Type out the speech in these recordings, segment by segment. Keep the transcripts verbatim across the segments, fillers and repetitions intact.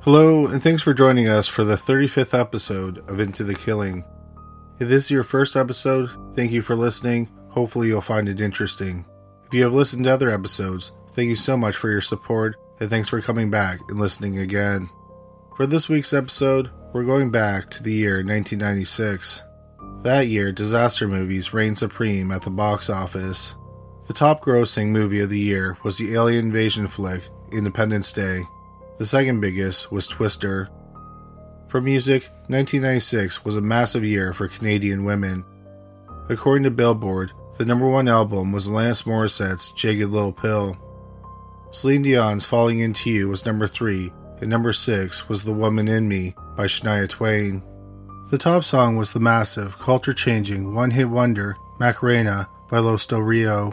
Hello, and thanks for joining us for the thirty-fifth episode of Into the Killing. If this is your first episode, thank you for listening. Hopefully you'll find it interesting. If you have listened to other episodes, thank you so much for your support, and thanks for coming back and listening again. For this week's episode, we're going back to the year nineteen ninety-six. That year, disaster movies reigned supreme at the box office. The top grossing movie of the year was the alien invasion flick, Independence Day. The second biggest was Twister. For music, nineteen ninety-six was a massive year for Canadian women. According to Billboard, the number one album was Alanis Morissette's Jagged Little Pill. Celine Dion's Falling Into You was number three, and number six was The Woman in Me by Shania Twain. The top song was the massive, culture-changing, one-hit wonder Macarena by Los Del Rio.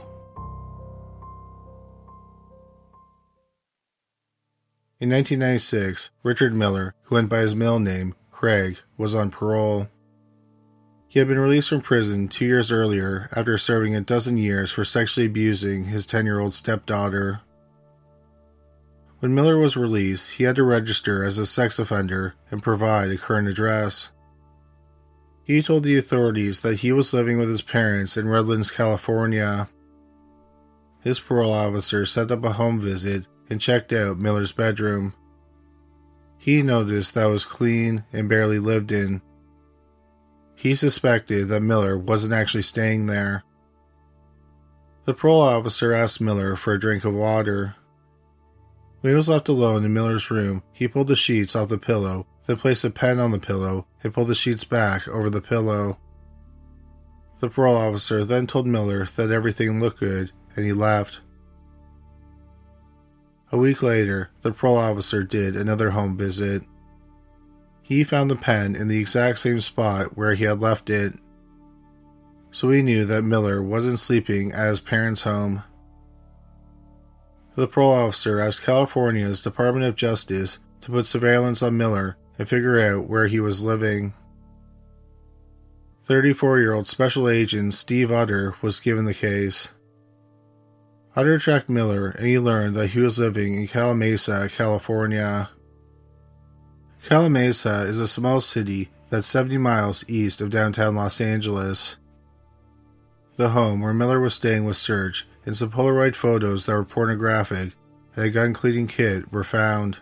In nineteen ninety-six, Richard Miller, who went by his middle name, Craig, was on parole. He had been released from prison two years earlier after serving a dozen years for sexually abusing his ten-year-old stepdaughter. When Miller was released, he had to register as a sex offender and provide a current address. He told the authorities that he was living with his parents in Redlands, California. His parole officer set up a home visit and checked out Miller's bedroom. He noticed that it was clean and barely lived in. He suspected that Miller wasn't actually staying there. The parole officer asked Miller for a drink of water. When he was left alone in Miller's room, he pulled the sheets off the pillow, then placed a pen on the pillow and pulled the sheets back over the pillow. The parole officer then told Miller that everything looked good, and he left. A week later, the parole officer did another home visit. He found the pen in the exact same spot where he had left it, so he knew that Miller wasn't sleeping at his parents' home. The parole officer asked California's Department of Justice to put surveillance on Miller and figure out where he was living. thirty-four-year-old Special Agent Steve Utter was given the case. Utter tracked Miller, and he learned that he was living in Calimesa, California. Calimesa is a small city that's seventy miles east of downtown Los Angeles. The home where Miller was staying was searched, and some Polaroid photos that were pornographic and a gun-cleaning kit were found.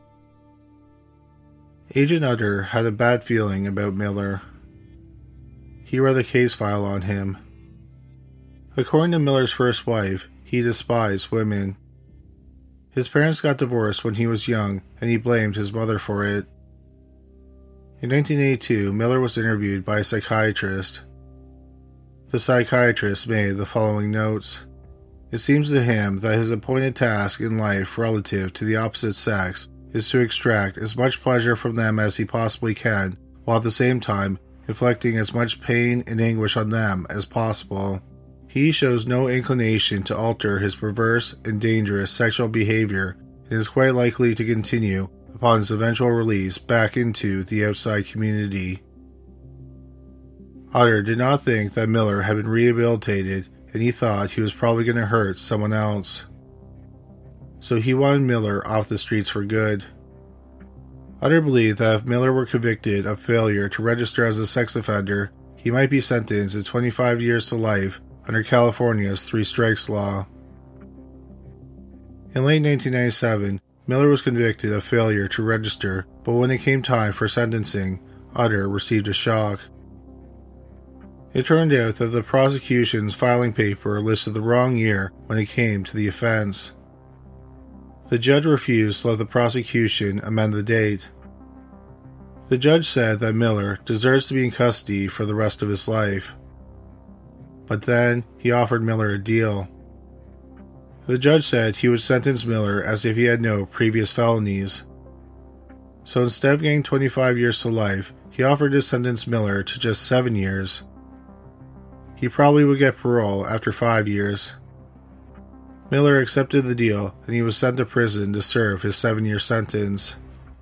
Agent Utter had a bad feeling about Miller. He read the case file on him. According to Miller's first wife, he despised women. His parents got divorced when he was young, and he blamed his mother for it. In nineteen eighty-two, Miller was interviewed by a psychiatrist. The psychiatrist made the following notes. It seems to him that his appointed task in life relative to the opposite sex is to extract as much pleasure from them as he possibly can, while at the same time inflicting as much pain and anguish on them as possible. He shows no inclination to alter his perverse and dangerous sexual behavior and is quite likely to continue upon his eventual release back into the outside community. Utter did not think that Miller had been rehabilitated, and he thought he was probably going to hurt someone else. So he wanted Miller off the streets for good. Utter believed that if Miller were convicted of failure to register as a sex offender, he might be sentenced to twenty-five years to life under California's three strikes law. In late nineteen ninety-seven, Miller was convicted of failure to register, but when it came time for sentencing, Utter received a shock. It turned out that the prosecution's filing paper listed the wrong year when it came to the offense. The judge refused to let the prosecution amend the date. The judge said that Miller deserves to be in custody for the rest of his life. But then, he offered Miller a deal. The judge said he would sentence Miller as if he had no previous felonies. So instead of getting twenty-five years to life, he offered to sentence Miller to just seven years. He probably would get parole after five years. Miller accepted the deal, and he was sent to prison to serve his seven-year sentence.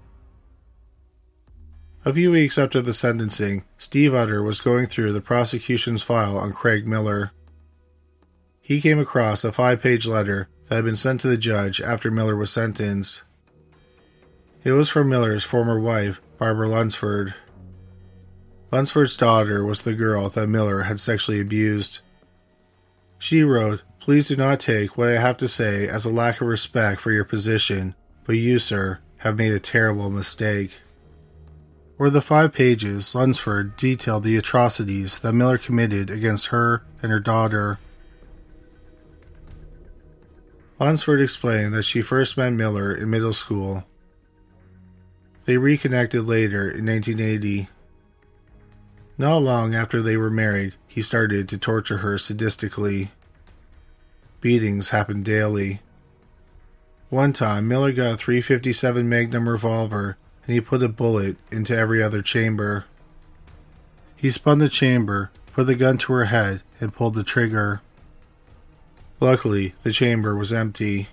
A few weeks after the sentencing, Steve Utter was going through the prosecution's file on Craig Miller. He came across a five-page letter that had been sent to the judge after Miller was sentenced. It was from Miller's former wife, Barbara Lunsford. Lunsford's daughter was the girl that Miller had sexually abused. She wrote, "Please do not take what I have to say as a lack of respect for your position, but you, sir, have made a terrible mistake." For the five pages, Lunsford detailed the atrocities that Miller committed against her and her daughter. Lunsford explained that she first met Miller in middle school. They reconnected later in nineteen eighty. Not long after they were married, he started to torture her sadistically. Beatings happened daily. One time, Miller got a three fifty-seven Magnum revolver and he put a bullet into every other chamber. He spun the chamber, put the gun to her head, and pulled the trigger. Luckily, the chamber was empty.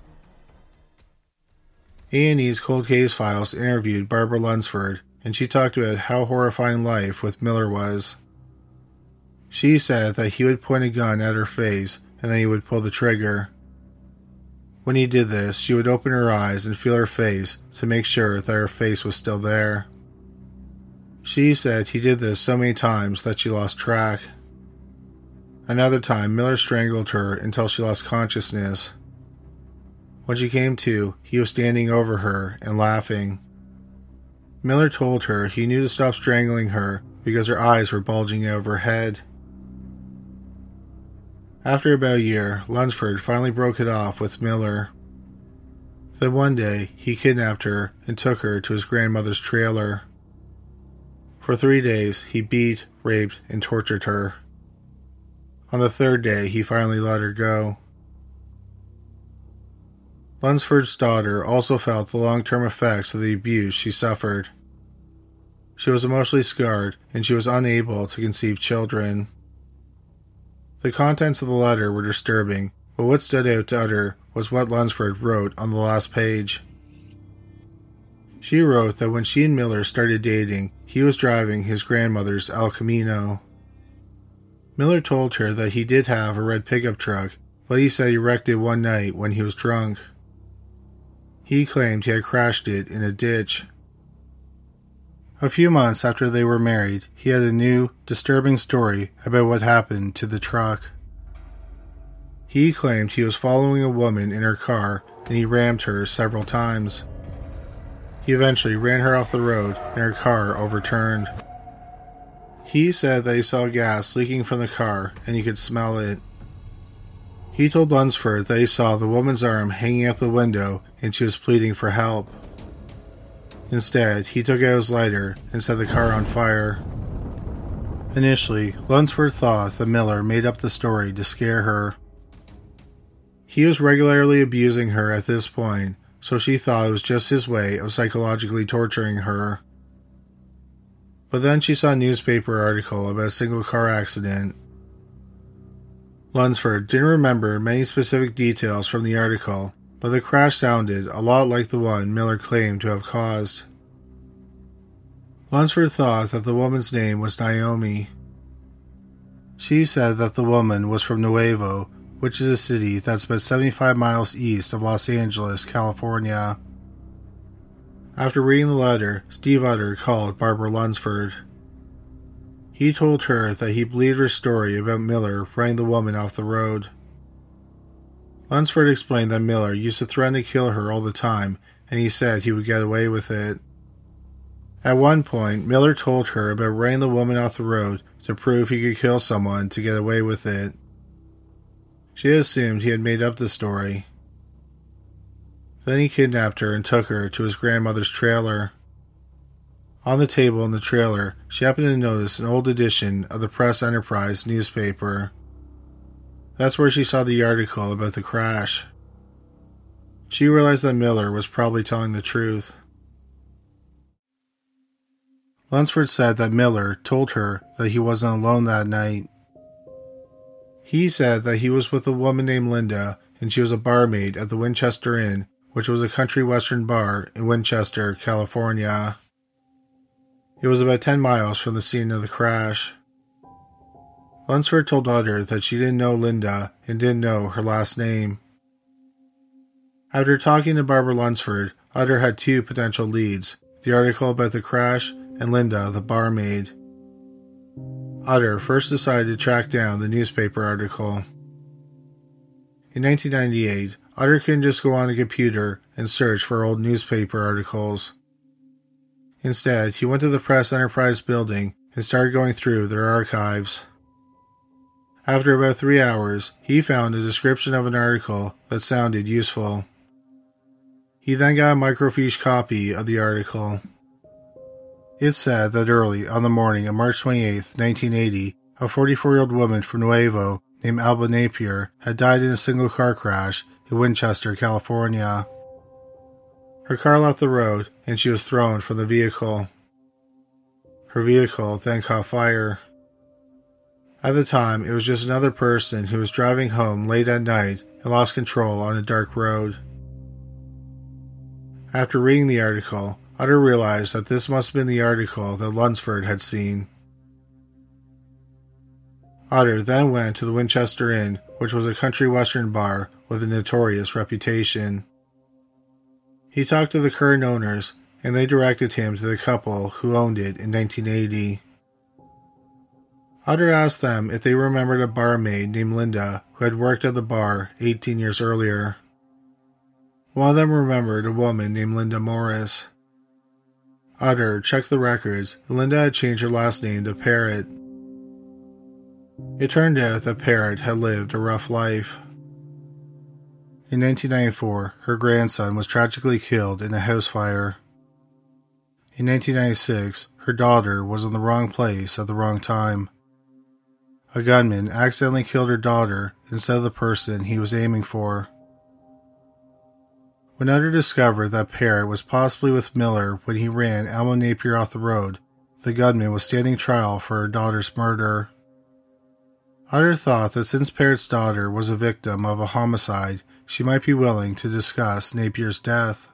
A and E's Cold Case Files interviewed Barbara Lunsford, and she talked about how horrifying life with Miller was. She said that he would point a gun at her face and then he would pull the trigger. When he did this, she would open her eyes and feel her face to make sure that her face was still there. She said he did this so many times that she lost track. Another time, Miller strangled her until she lost consciousness. When she came to, he was standing over her and laughing. Miller told her he knew to stop strangling her because her eyes were bulging out of her head. After about a year, Lunsford finally broke it off with Miller. Then one day, he kidnapped her and took her to his grandmother's trailer. For three days, he beat, raped, and tortured her. On the third day, he finally let her go. Lunsford's daughter also felt the long-term effects of the abuse she suffered. She was emotionally scarred, and she was unable to conceive children. The contents of the letter were disturbing, but what stood out to her was what Lunsford wrote on the last page. She wrote that when she and Miller started dating, he was driving his grandmother's El Camino. Miller told her that he did have a red pickup truck, but he said he wrecked it one night when he was drunk. He claimed he had crashed it in a ditch. A few months after they were married, he had a new, disturbing story about what happened to the truck. He claimed he was following a woman in her car and he rammed her several times. He eventually ran her off the road and her car overturned. He said that he saw gas leaking from the car and he could smell it. He told Lunsford that he saw the woman's arm hanging out the window and she was pleading for help. Instead, he took out his lighter and set the car on fire. Initially, Lunsford thought that Miller made up the story to scare her. He was regularly abusing her at this point, so she thought it was just his way of psychologically torturing her. But then she saw a newspaper article about a single car accident. Lunsford didn't remember many specific details from the article, but the crash sounded a lot like the one Miller claimed to have caused. Lunsford thought that the woman's name was Naomi. She said that the woman was from Nuevo, which is a city that's about seventy-five miles east of Los Angeles, California. After reading the letter, Steve Utter called Barbara Lunsford. He told her that he believed her story about Miller running the woman off the road. Lunsford explained that Miller used to threaten to kill her all the time, and he said he would get away with it. At one point, Miller told her about running the woman off the road to prove he could kill someone to get away with it. She assumed he had made up the story. Then he kidnapped her and took her to his grandmother's trailer. On the table in the trailer, she happened to notice an old edition of the Press Enterprise newspaper. That's where she saw the article about the crash. She realized that Miller was probably telling the truth. Lunsford said that Miller told her that he wasn't alone that night. He said that he was with a woman named Linda, and she was a barmaid at the Winchester Inn, which was a country western bar in Winchester, California. It was about ten miles from the scene of the crash. Lunsford told Utter that she didn't know Linda and didn't know her last name. After talking to Barbara Lunsford, Utter had two potential leads, the article about the crash and Linda, the barmaid. Utter first decided to track down the newspaper article. In nineteen ninety-eight, Utter couldn't just go on a computer and search for old newspaper articles. Instead, he went to the Press Enterprise building and started going through their archives. After about three hours, he found a description of an article that sounded useful. He then got a microfiche copy of the article. It said that early on the morning of March twenty-eighth, nineteen eighty, a forty-four-year-old woman from Nuevo named Alba Napier had died in a single car crash in Winchester, California. Her car left the road and she was thrown from the vehicle. Her vehicle then caught fire. At the time, it was just another person who was driving home late at night and lost control on a dark road. After reading the article, Utter realized that this must have been the article that Lunsford had seen. Utter then went to the Winchester Inn, which was a country western bar with a notorious reputation. He talked to the current owners, and they directed him to the couple who owned it in nineteen eighty. Utter asked them if they remembered a barmaid named Linda who had worked at the bar eighteen years earlier. One of them remembered a woman named Linda Morris. Utter checked the records, and Linda had changed her last name to Parrott. It turned out that Parrott had lived a rough life. In nineteen ninety-four, her grandson was tragically killed in a house fire. In nineteen ninety-six, her daughter was in the wrong place at the wrong time. A gunman accidentally killed her daughter instead of the person he was aiming for. When Utter discovered that Parrott was possibly with Miller when he ran Alma Napier off the road, the gunman was standing trial for her daughter's murder. Utter thought that since Parrott's daughter was a victim of a homicide, she might be willing to discuss Napier's death.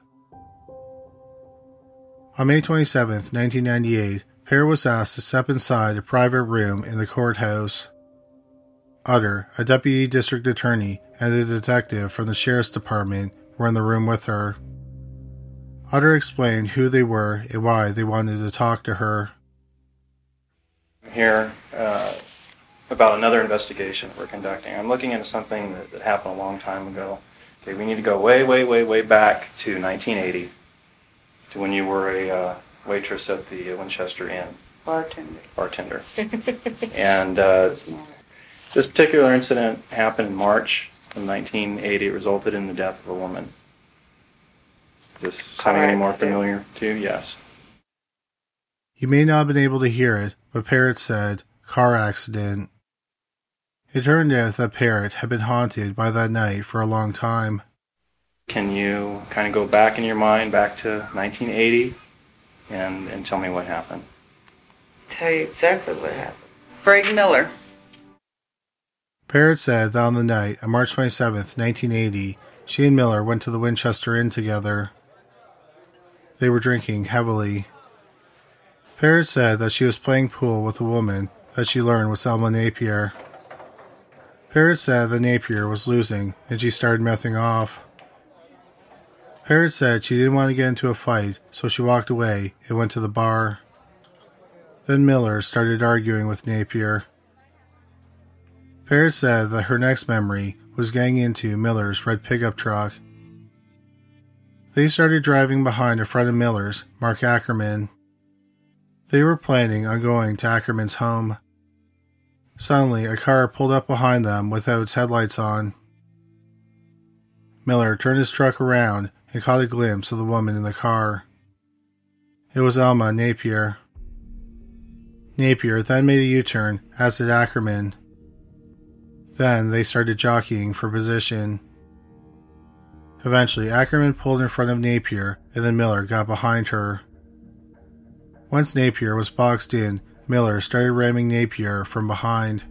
On May twenty-seventh, nineteen ninety-eight, Parrott was asked to step inside a private room in the courthouse. Utter, a deputy district attorney, and a detective from the sheriff's department were in the room with her. Utter explained who they were and why they wanted to talk to her. I'm here uh, about another investigation that we're conducting. I'm looking into something that, that happened a long time ago. Okay, we need to go way, way, way, way back to nineteen eighty, to when you were a uh, waitress at the Winchester Inn. Bartender. Bartender. And uh, this particular incident happened in March of nineteen eighty. It resulted in the death of a woman. Does this sound any more familiar to you? Yes. You may not have been able to hear it, but Parrott said, car accident. It turned out that Parrott had been haunted by that night for a long time. Can you kind of go back in your mind, back to nineteen eighty, and, and tell me what happened? Tell you exactly what happened. Greg Miller. Parrott said that on the night of March twenty-seventh, nineteen eighty, she and Miller went to the Winchester Inn together. They were drinking heavily. Parrott said that she was playing pool with a woman that she learned was Alma Napier. Parrott said that Napier was losing and she started mouthing off. Parrott said she didn't want to get into a fight, so she walked away and went to the bar. Then Miller started arguing with Napier. Parrott said that her next memory was getting into Miller's red pickup truck. They started driving behind a friend of Miller's, Mark Ackerman. They were planning on going to Ackerman's home. Suddenly, a car pulled up behind them without its headlights on. Miller turned his truck around and caught a glimpse of the woman in the car. It was Alma Napier. Napier then made a U-turn, as did Ackerman. Then they started jockeying for position. Eventually, Ackerman pulled in front of Napier, and then Miller got behind her. Once Napier was boxed in, Miller started ramming Napier from behind.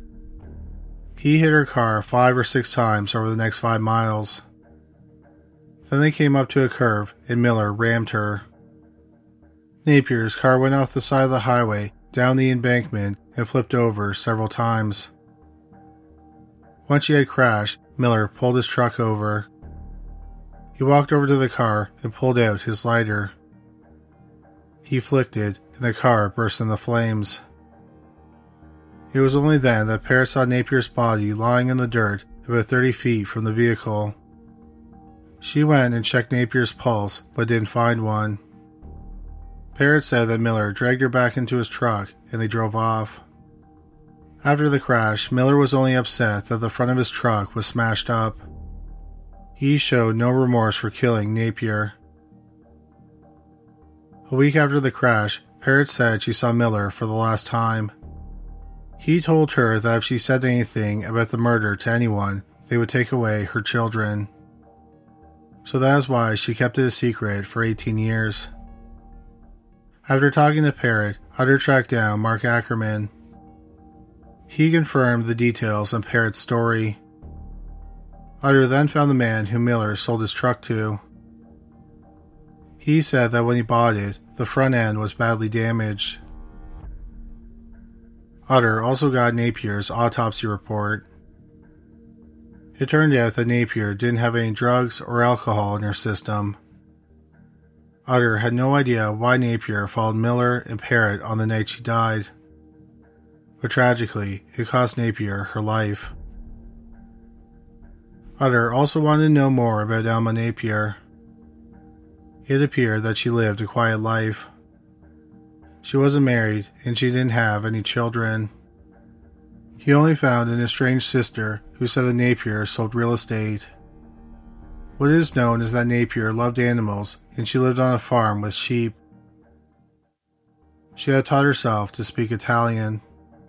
He hit her car five or six times over the next five miles. Then they came up to a curve, and Miller rammed her. Napier's car went off the side of the highway, down the embankment, and flipped over several times. Once she had crashed, Miller pulled his truck over. He walked over to the car and pulled out his lighter. He flicked it, and the car burst into flames. It was only then that Parrott saw Napier's body lying in the dirt about thirty feet from the vehicle. She went and checked Napier's pulse, but didn't find one. Parrott said that Miller dragged her back into his truck, and they drove off. After the crash, Miller was only upset that the front of his truck was smashed up. He showed no remorse for killing Napier. A week after the crash, Parrott said she saw Miller for the last time. He told her that if she said anything about the murder to anyone, they would take away her children. So that is why she kept it a secret for eighteen years. After talking to Parrott, Utter tracked down Mark Ackerman. He confirmed the details on Parrott's story. Utter then found the man who Miller sold his truck to. He said that when he bought it, the front end was badly damaged. Utter also got Napier's autopsy report. It turned out that Napier didn't have any drugs or alcohol in her system. Utter had no idea why Napier followed Miller and Parrott on the night she died. But tragically, it cost Napier her life. Utter also wanted to know more about Alma Napier. It appeared that she lived a quiet life. She wasn't married, and she didn't have any children. He only found an estranged sister who said that Napier sold real estate. What is known is that Napier loved animals, and she lived on a farm with sheep. She had taught herself to speak Italian.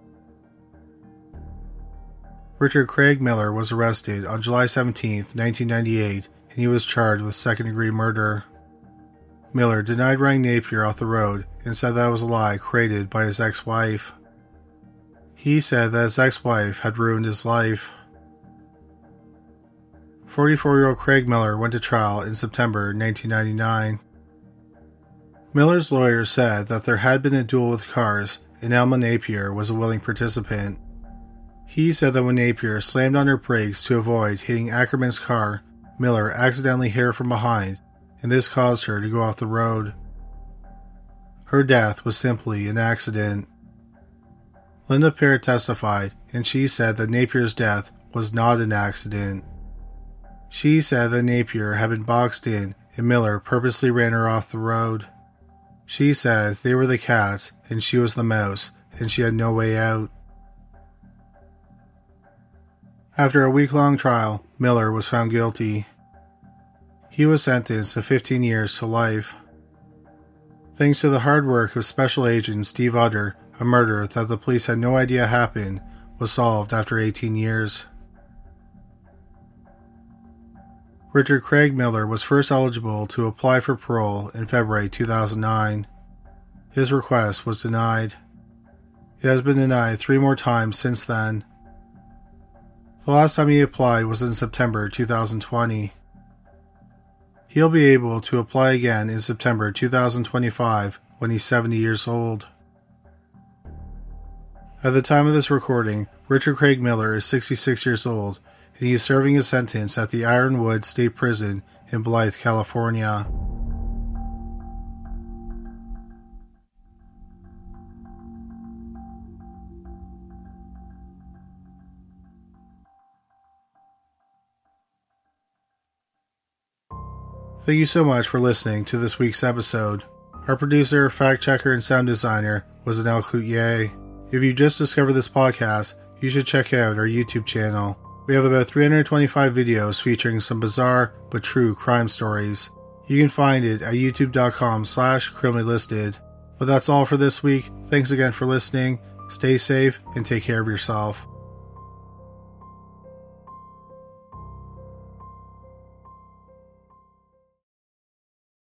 Richard Craig Miller was arrested on July seventeenth, nineteen ninety-eight, and he was charged with second-degree murder. Miller denied running Napier off the road and said that was a lie created by his ex-wife. He said that his ex-wife had ruined his life. forty-four-year-old Craig Miller went to trial in September nineteen ninety-nine. Miller's lawyer said that there had been a duel with cars and Alma Napier was a willing participant. He said that when Napier slammed on her brakes to avoid hitting Ackerman's car, Miller accidentally hit her from behind, and this caused her to go off the road. Her death was simply an accident. Linda Parrott testified, and she said that Napier's death was not an accident. She said that Napier had been boxed in and Miller purposely ran her off the road. She said they were the cats and she was the mouse, and she had no way out. After a week-long trial, Miller was found guilty. He was sentenced to fifteen years to life. Thanks to the hard work of Special Agent Steve Utter, a murder that the police had no idea happened was solved after eighteen years. Richard Craig Miller was first eligible to apply for parole in February two thousand nine. His request was denied. It has been denied three more times since then. The last time he applied was in September two thousand twenty. He'll be able to apply again in September two thousand twenty-five when he's seventy years old. At the time of this recording, Richard Craig Miller is sixty-six years old, and he is serving his sentence at the Ironwood State Prison in Blythe, California. Thank you so much for listening to this week's episode. Our producer, fact checker, and sound designer was Anel Coutier. If you just discovered this podcast, you should check out our YouTube channel. We have about three hundred twenty-five videos featuring some bizarre but true crime stories. You can find it at youtube.com slash criminally listed. But that's all for this week. Thanks again for listening. Stay safe and take care of yourself.